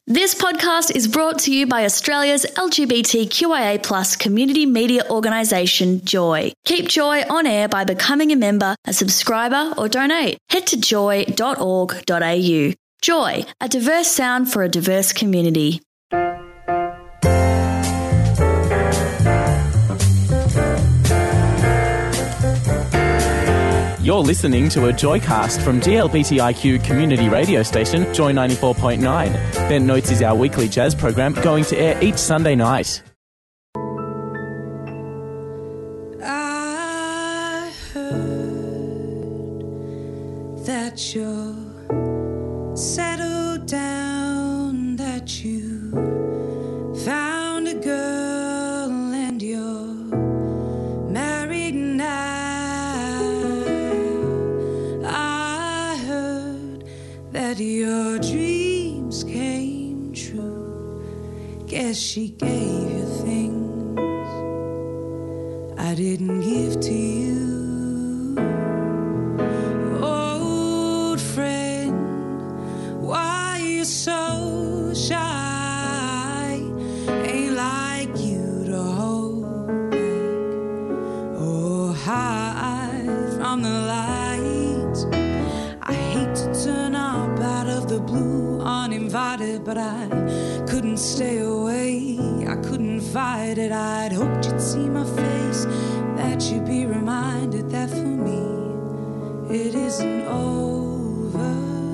This podcast is brought to you by Australia's LGBTQIA+ community media organisation, Joy. Keep Joy on air by becoming a member, a subscriber or donate. Head to joy.org.au. Joy, a diverse sound for a diverse community. You're listening to a Joycast from GLBTIQ community radio station, Joy 94.9. Bent Notes is our weekly jazz program going to air each Sunday night. I heard that you're settled down, that you found a girl and you're married now. That your dreams came true. Guess she gave you things I didn't give to you. Old friend, why you so shy? Ain't like you to hold back or hide from the lights. I hate to turn up out of the blue uninvited, but I couldn't stay away. I couldn't fight it. I'd hoped you'd see my face, that you'd be reminded that for me it isn't over.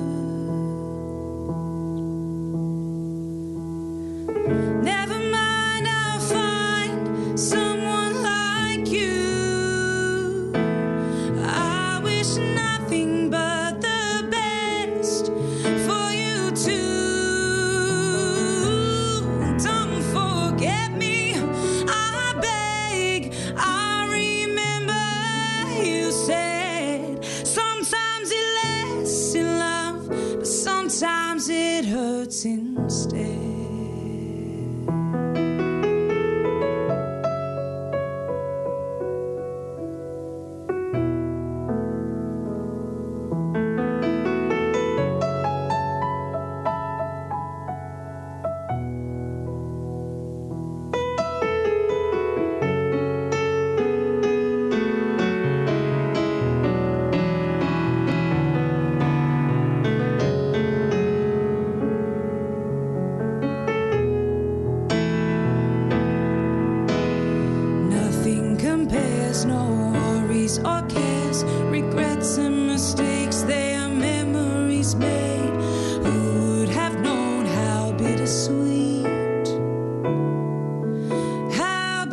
Never mind, I'll find someone like you. I wish nothing but the best for you too. Don't forget me, I beg. I remember you said sometimes it lasts in love, but sometimes it hurts instead. Nothing compares, no worries or cares, regrets and mistakes, they are memories made. Who would have known how bittersweet, how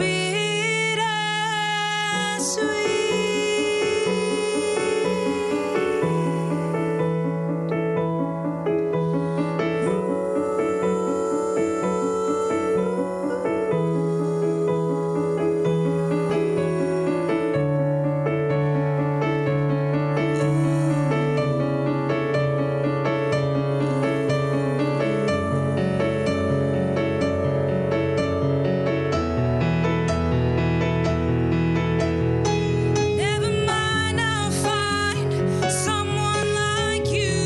Never mind, I'll find someone like you.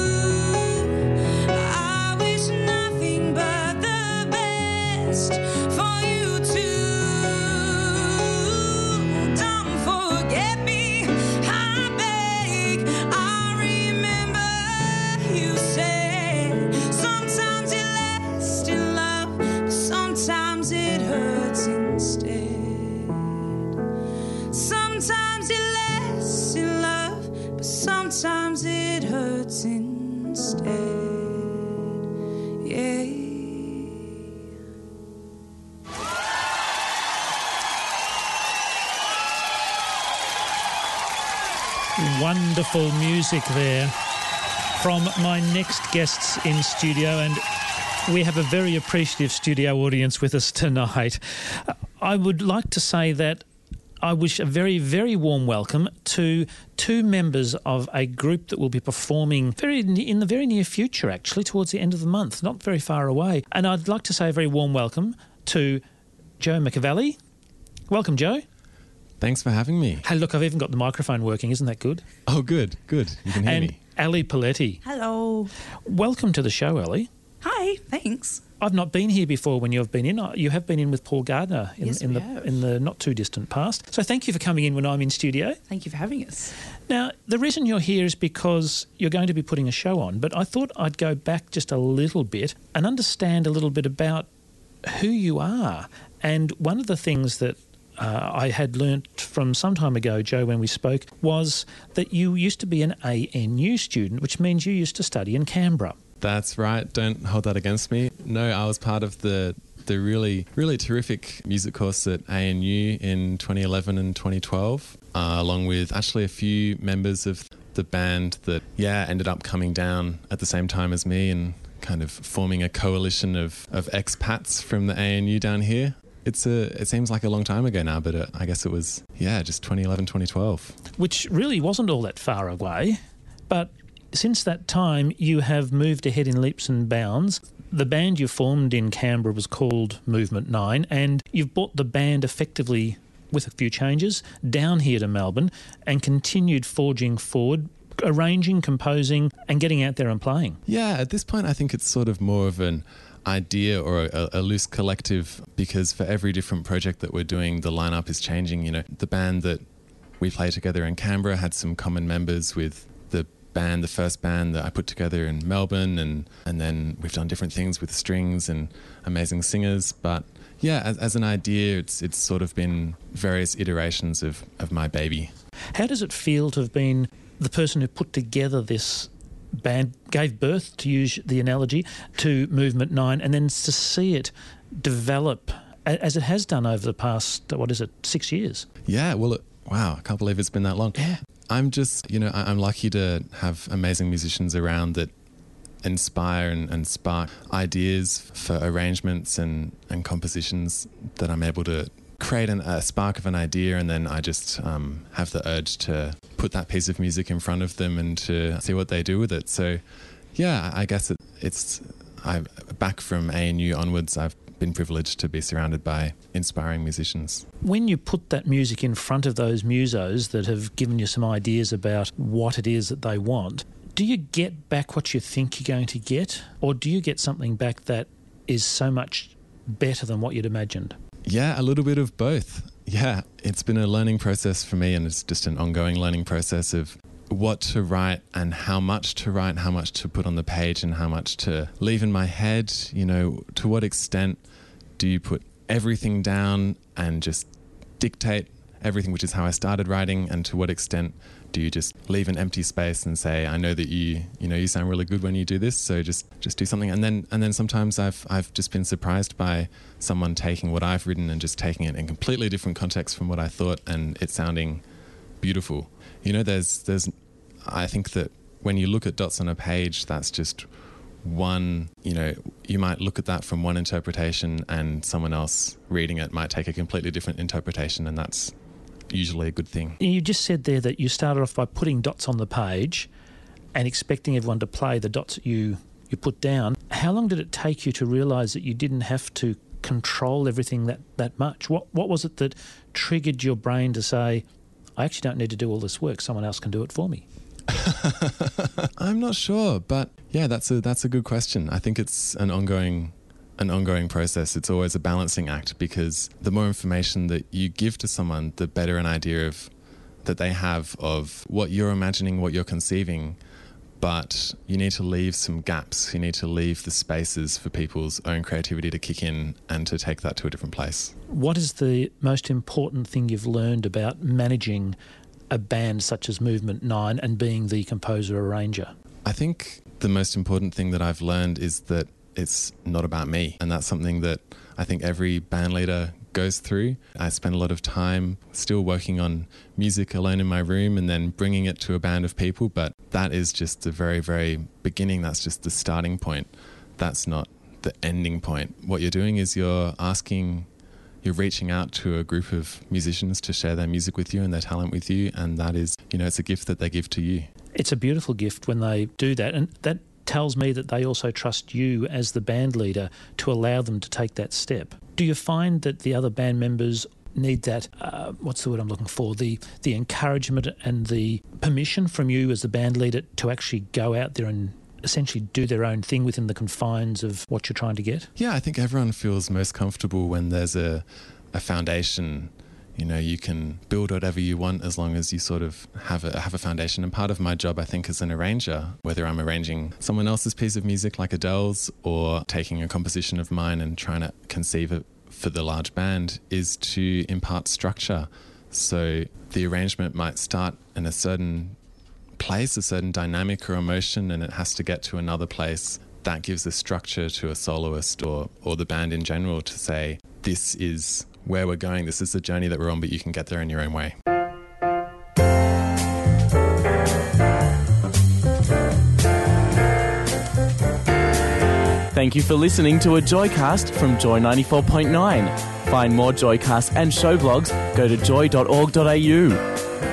I wish nothing but the best for you too. Don't forget me, I beg. I remember you said sometimes it lasts in love, but sometimes it hurts instead. Sometimes it lasts in love, but sometimes it hurts instead. Yeah. Wonderful music there from my next guests in studio, and we have a very appreciative studio audience with us tonight. I would like to say that I wish a very, very warm welcome to two members of a group that will be performing in the very near future, actually, towards the end of the month, not very far away. And I'd like to say a very warm welcome to Joe McAvally. Welcome, Joe. Thanks for having me. Hey, look, I've even got the microphone working. Isn't that good? Oh, good, good. You can hear And me. Ali Paletti. Hello. Welcome to the show, Ali. Hi, thanks. I've not been here before when you've been in. You have been in with Paul Gardner in the not too distant past. So thank you for coming in when I'm in studio. Thank you for having us. Now, the reason you're here is because you're going to be putting a show on, but I thought I'd go back just a little bit and understand a little bit about who you are. And one of the things that I had learnt from some time ago, Joe, when we spoke, was that you used to be an ANU student, which means you used to study in Canberra. That's right. Don't hold that against me. No, I was part of the really, really terrific music course at ANU in 2011 and 2012, along with actually a few members of the band that, ended up coming down at the same time as me and kind of forming a coalition of expats from the ANU down here. It seems like a long time ago now, but I guess it was, just 2011, 2012. Which really wasn't all that far away, but since that time, you have moved ahead in leaps and bounds. The band you formed in Canberra was called Movement 9, and you've brought the band effectively, with a few changes, down here to Melbourne and continued forging forward, arranging, composing and getting out there and playing. Yeah, at this point I think it's sort of more of an idea or a loose collective, because for every different project that we're doing, the lineup is changing. You know, the band that we play together in Canberra had some common members with the first band that I put together in Melbourne, and then we've done different things with strings and amazing singers. But as an idea, it's sort of been various iterations of my baby. How does it feel to have been the person who put together this band, gave birth, to use the analogy, to Movement 9, and then to see it develop as it has done over the past, 6 years? Yeah, well, wow, I can't believe it's been that long. Yeah. I'm just, I'm lucky to have amazing musicians around that inspire and spark ideas for arrangements and compositions that I'm able to create a spark of an idea, and then I just have the urge to put that piece of music in front of them and to see what they do with it. So, I guess back from ANU onwards, I've been privileged to be surrounded by inspiring musicians. When you put that music in front of those musos that have given you some ideas about what it is that they want, do you get back what you think you're going to get, or do you get something back that is so much better than what you'd imagined? Yeah, a little bit of both. Yeah, it's been a learning process for me, and it's just an ongoing learning process of what to write and how much to write, how much to put on the page and how much to leave in my head. To what extent do you put everything down and just dictate everything, which is how I started writing, and to what extent do you just leave an empty space and say, I know that you sound really good when you do this, so just do something. And then sometimes I've just been surprised by someone taking what I've written and just taking it in completely different context from what I thought, and it sounding beautiful. I think that when you look at dots on a page, that's just one, you might look at that from one interpretation, and someone else reading it might take a completely different interpretation, and that's usually a good thing. You just said there that you started off by putting dots on the page and expecting everyone to play the dots that you put down. How long did it take you to realise that you didn't have to control everything that much? What was it that triggered your brain to say, I actually don't need to do all this work, someone else can do it for me? I'm not sure, but that's a good question. I think it's an ongoing process. It's always a balancing act, because the more information that you give to someone, the better an idea that they have of what you're imagining, what you're conceiving. But you need to leave some gaps. You need to leave the spaces for people's own creativity to kick in and to take that to a different place. What is the most important thing you've learned about managing a band such as Movement 9 and being the composer-arranger? I think the most important thing that I've learned is that it's not about me. And that's something that I think every band leader goes through. I spend a lot of time still working on music alone in my room and then bringing it to a band of people. But that is just the very, very beginning. That's just the starting point. That's not the ending point. What you're doing is you're reaching out to a group of musicians to share their music with you and their talent with you. And that is, it's a gift that they give to you. It's a beautiful gift when they do that. And that tells me that they also trust you as the band leader to allow them to take that step. Do you find that the other band members need that, what's the word I'm looking for, the encouragement and the permission from you as the band leader to actually go out there and essentially do their own thing within the confines of what you're trying to get? Yeah, I think everyone feels most comfortable when there's a foundation. You know, you can build whatever you want as long as you sort of have a foundation. And part of my job, I think, as an arranger, whether I'm arranging someone else's piece of music like Adele's or taking a composition of mine and trying to conceive it for the large band, is to impart structure. So the arrangement might start in a certain place, a certain dynamic or emotion, and it has to get to another place. That gives a structure to a soloist or the band in general to say, this is where we're going, this is the journey that we're on, but you can get there in your own way. Thank you for listening to a Joycast from Joy 94.9. Find more Joycasts and show blogs, go to joy.org.au.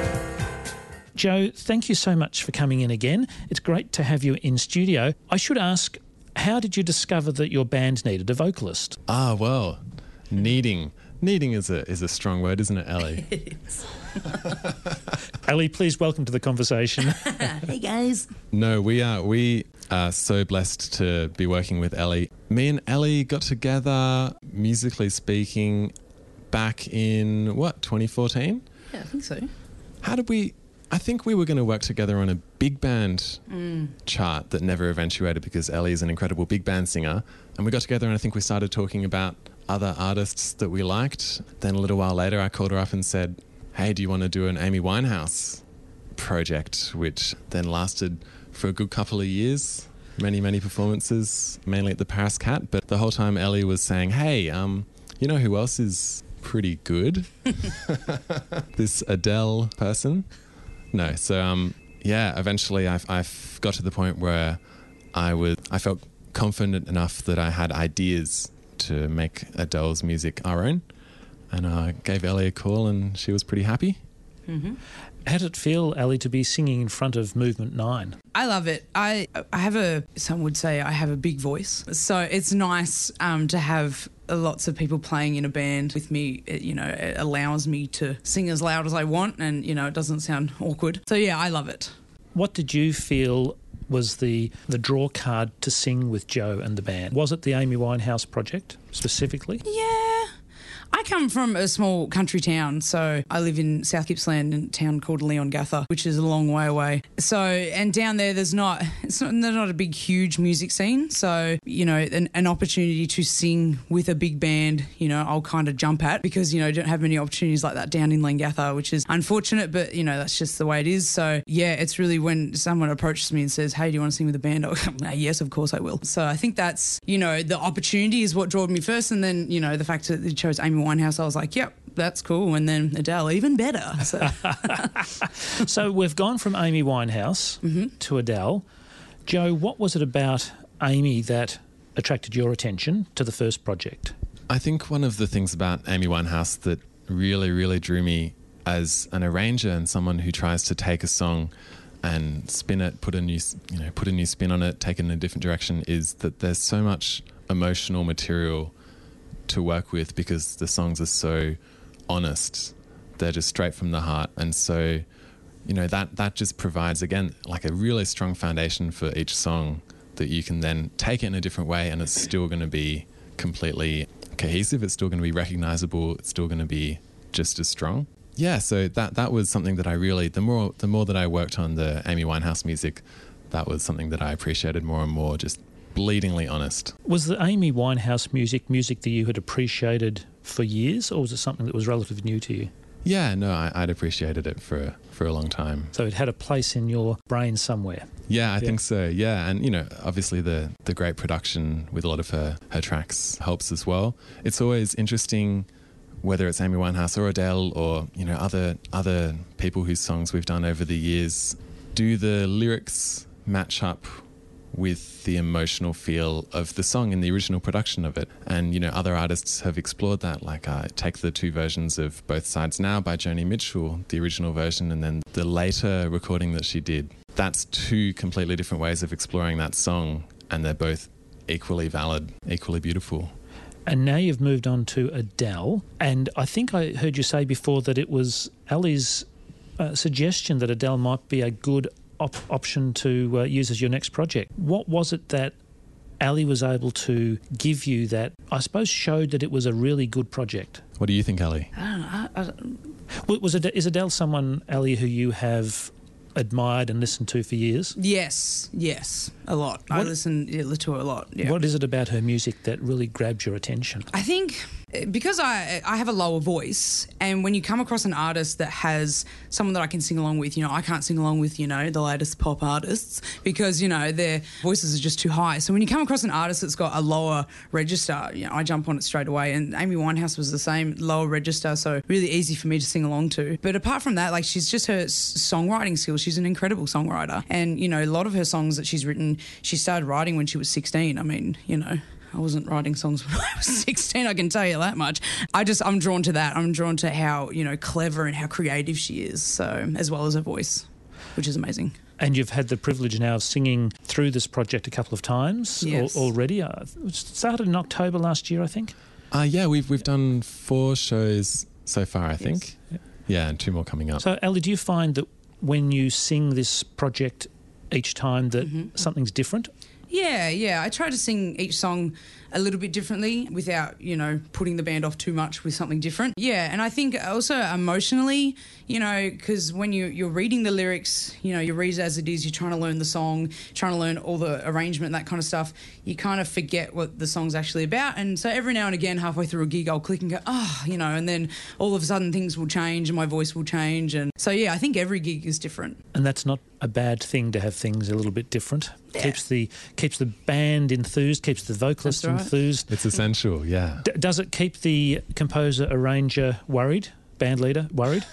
Joe, thank you so much for coming in again. It's great to have you in studio. I should ask, how did you discover that your band needed a vocalist? Well, needing is a strong word, isn't it, Ellie? It is. Ellie, please welcome to the conversation. Hey, guys. No, we are so blessed to be working with Ellie. Me and Ellie got together, musically speaking, back in, 2014? Yeah, I think so. I think we were going to work together on a big band chart that never eventuated because Ellie is an incredible big band singer. And we got together and I think we started talking about other artists that we liked. Then a little while later, I called her up and said, hey, do you want to do an Amy Winehouse project? Which then lasted for a good couple of years. Many performances, mainly at the Paris Cat. But the whole time Ellie was saying, hey, you know who else is pretty good? This Adele person. No, so eventually I got to the point where I felt confident enough that I had ideas to make Adele's music our own, and I gave Ellie a call and she was pretty happy. Mm-hmm. How did it feel, Ellie, to be singing in front of Movement 9? I love it. I have some would say I have a big voice. So it's nice to have lots of people playing in a band with me. It allows me to sing as loud as I want and, it doesn't sound awkward. So, yeah, I love it. What did you feel was the draw card to sing with Joe and the band? Was it the Amy Winehouse project specifically? Yeah. I come from a small country town, so I live in South Gippsland in a town called Leongatha, which is a long way away. So, and down there, there's not a big, huge music scene. So, an opportunity to sing with a big band, I'll kind of jump at because, don't have many opportunities like that down in Leongatha, which is unfortunate, but, that's just the way it is. So, yeah, it's really when someone approaches me and says, hey, do you want to sing with a band? I'll go, yes, of course I will. So I think that's, the opportunity is what drew me first. And then, the fact that they chose Amy Winehouse, I was like, yep, that's cool. And then Adele, even better. So, so we've gone from Amy Winehouse to Adele. Joe, what was it about Amy that attracted your attention to the first project? I think one of the things about Amy Winehouse that really, really drew me as an arranger and someone who tries to take a song and spin it, put a new spin on it, take it in a different direction, is that there's so much emotional material to work with because the songs are so honest. They're just straight from the heart. And so, that just provides, again, like a really strong foundation for each song that you can then take it in a different way and it's still going to be completely cohesive. It's still going to be recognizable. It's still going to be just as strong. Yeah, so that was something that I really, the more that I worked on the Amy Winehouse music, that was something that I appreciated more and more, just bleedingly honest. Was the Amy Winehouse music that you had appreciated for years, or was it something that was relatively new to you? Yeah, no, I'd appreciated it for a long time. So it had a place in your brain somewhere? Yeah, I think so, yeah. And, obviously the great production with a lot of her tracks helps as well. It's always interesting whether it's Amy Winehouse or Adele or, other people whose songs we've done over the years. Do the lyrics match up with the emotional feel of the song in the original production of it? And, other artists have explored that, like take the two versions of Both Sides Now by Joni Mitchell, the original version, and then the later recording that she did. That's two completely different ways of exploring that song, and they're both equally valid, equally beautiful. And now you've moved on to Adele, and I think I heard you say before that it was Ellie's suggestion that Adele might be a good option to use as your next project. What was it that Ali was able to give you that, I suppose, showed that it was a really good project? What do you think, Ali? I don't know. Is Adele someone, Ali, who you have admired and listened to for years? Yes, a lot. I listen to her a lot. Yeah. What is it about her music that really grabs your attention? I think because I have a lower voice, and when you come across an artist that has someone that I can sing along with, I can't sing along with, the latest pop artists because, their voices are just too high. So when you come across an artist that's got a lower register, I jump on it straight away. And Amy Winehouse was the same, lower register, so really easy for me to sing along to. But apart from that, she's just her songwriting skills. She's an incredible songwriter. And, a lot of her songs that she's written, she started writing when she was 16. I mean, I wasn't writing songs when I was 16, I can tell you that much. I'm drawn to that. I'm drawn to how, clever and how creative she is, so as well as her voice, which is amazing. And you've had the privilege now of singing through this project a couple of times already. It started in October last year, I think. Yeah, we've done 4 shows so far, I think. Yes. Yeah, and 2 more coming up. So, Ali, do you find that when you sing this project each time that something's different? Yeah. I try to sing each song a little bit differently without, putting the band off too much with something different. Yeah, and I think also emotionally, because when you're reading the lyrics, you read it as it is, you're trying to learn the song, trying to learn all the arrangement, that kind of stuff, you kind of forget what the song's actually about. And so every now and again, halfway through a gig, I'll click and go, and then all of a sudden things will change and my voice will change. And so, yeah, I think every gig is different. And that's not a bad thing to have things a little bit different. Yeah. Keeps the band enthused, keeps the vocalist enthused. It's essential, yeah. Does it keep the composer, arranger worried? Band leader worried?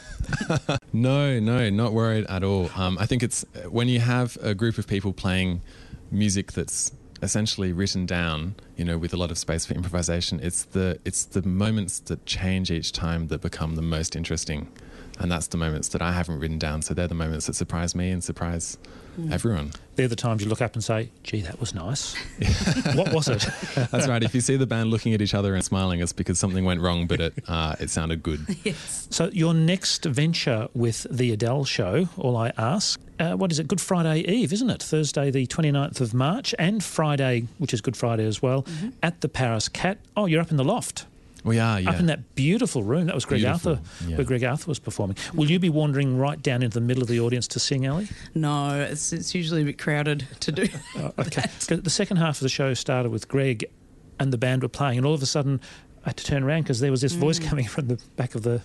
No, not worried at all. I think it's when you have a group of people playing music that's essentially written down, with a lot of space for improvisation, it's the moments that change each time that become the most interesting. And that's the moments that I haven't written down. So they're the moments that surprise me and surprise everyone. They're the times you look up and say, gee, that was nice. What was it? That's right. If you see the band looking at each other and smiling, it's because something went wrong, but it sounded good. Yes. So your next venture with the Adele show, All I Ask, what is it? Good Friday Eve, isn't it? Thursday the 29th of March and Friday, which is Good Friday as well, at the Paris Cat. Oh, you're up in the loft. We are, yeah. Up in that beautiful room. That was Greg Arthur, where Greg Arthur was performing. Will you be wandering right down into the middle of the audience to sing, Ali? No, it's usually a bit crowded to do. Okay. The second half of the show started with Greg and the band were playing, and all of a sudden I had to turn around because there was this voice coming from the back of the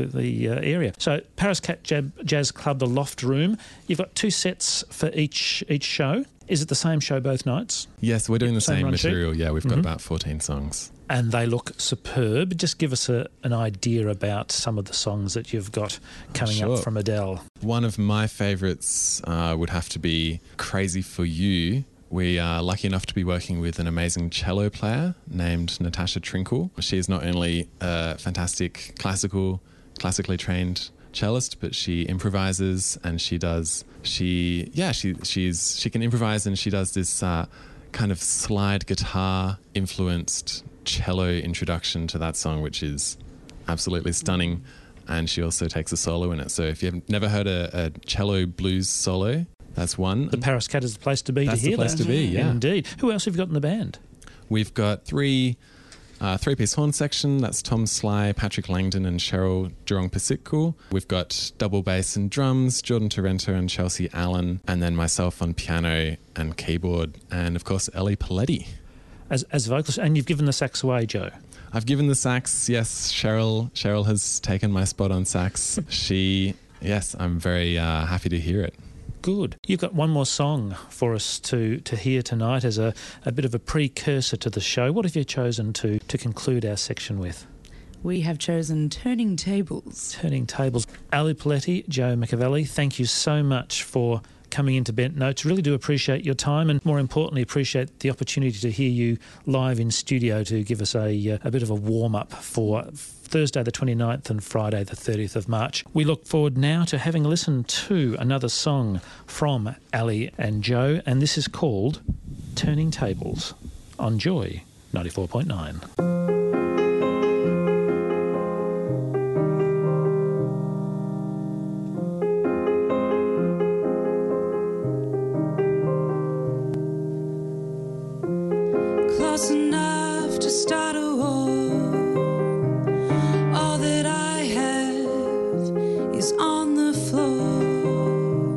area. So Paris Cat Jazz Club, the Loft Room. You've got 2 sets for each show. Is it the same show both nights? Yes, we're doing the same material. Sheet? Yeah, we've got about 14 songs. And they look superb. Just give us an idea about some of the songs that you've got coming up from Adele. One of my favourites would have to be Crazy for You. We are lucky enough to be working with an amazing cello player named Natasha Trinkle. She is not only a fantastic classically trained cellist, but she improvises and she can improvise, and she does this kind of slide guitar influenced cello introduction to that song, which is absolutely stunning. And she also takes a solo in it. So if you've never heard a cello blues solo, that's one. The Paris Cat is the place to be to hear that. That's the place to be, yeah. Indeed. Who else have you got in the band? We've got three-piece horn section. That's Tom Sly, Patrick Langdon and Cheryl Durong-Pasitko. We've got double bass and drums, Jordan Torrento and Chelsea Allen, and then myself on piano and keyboard, and of course Ellie Paletti. As vocalist, and you've given the sax away, Joe. I've given the sax, yes. Cheryl has taken my spot on sax. I'm very happy to hear it. Good. You've got one more song for us to hear tonight as a bit of a precursor to the show. What have you chosen to conclude our section with? We have chosen Turning Tables. Turning Tables. Ali Paletti, Joe McAvelli, thank you so much for coming into Bent Notes. Really do appreciate your time, and more importantly appreciate the opportunity to hear you live in studio to give us a bit of a warm-up for Thursday the 29th and Friday the 30th of March. We look forward now to having listened to another song from Ali and Joe, and this is called Turning Tables on Joy 94.9. start a war. All that I have is on the floor.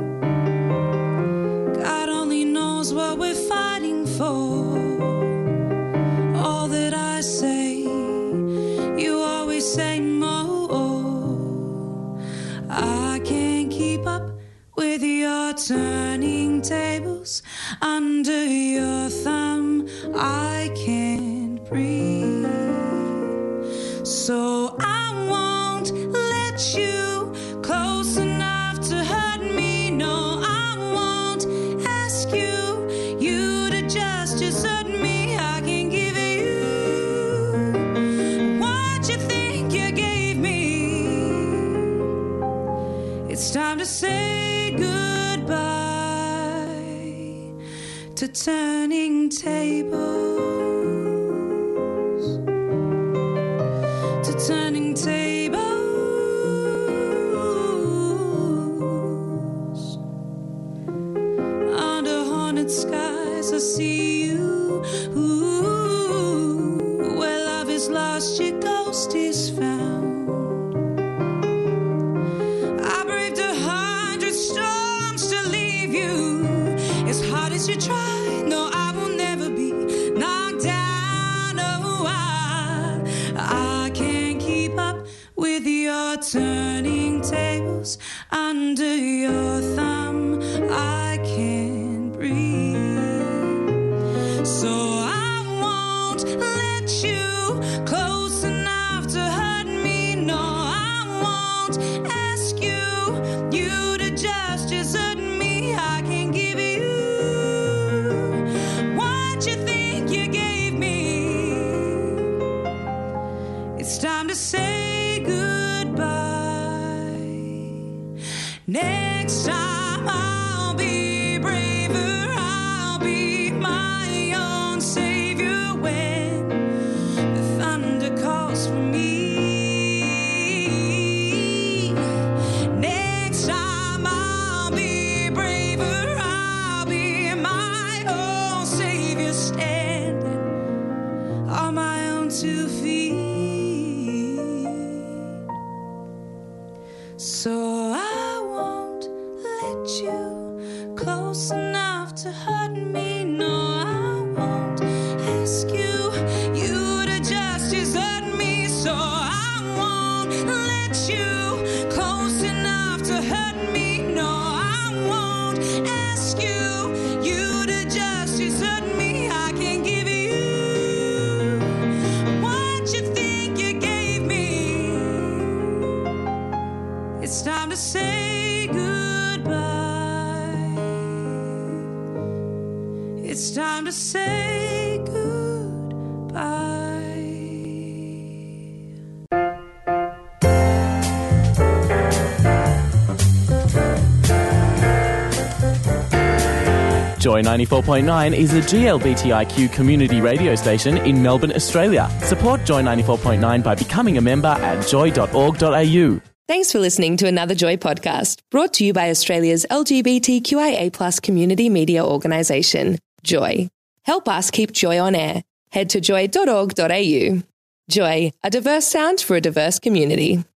God only knows what we're fighting for. All that I say, you always say more. I can't keep up with your turning tables. Under your thumb, I can't breathe. So I won't let you close enough to hurt me. No, I won't ask you to just hurt me. I can give you what you think you gave me. It's time to say goodbye to turning tables, to turning tables. Under haunted skies I see you. Ooh, where love is lost, your ghost is found. I braved 100 storms to leave you. As hard as you try, no, I will never be knocked down. Oh, I can't keep up with your turning tables. Under your thumb, I can't breathe. So I won't let you close enough to hurt me. No, I won't ask you to just hurt me. I can give you what you think you gave me. It's time to say goodbye. Next time I'll be braver. I'll be my own savior when the thunder calls for me. Next time I'll be braver. I'll be my own savior, standing on my own 2 feet. So I won't let you close enough to hurt me. No, I won't ask you to just hurt me. So I won't let you close enough to hurt me. No, I won't ask you to just hurt me. I can give you what you think you gave me. It's time to say goodbye. It's time to say goodbye. Joy 94.9 is a GLBTIQ community radio station in Melbourne, Australia. Support Joy 94.9 by becoming a member at joy.org.au. Thanks for listening to another Joy podcast, brought to you by Australia's LGBTQIA+ community media organisation, Joy. Help us keep Joy on air. Head to joy.org.au. Joy, a diverse sound for a diverse community.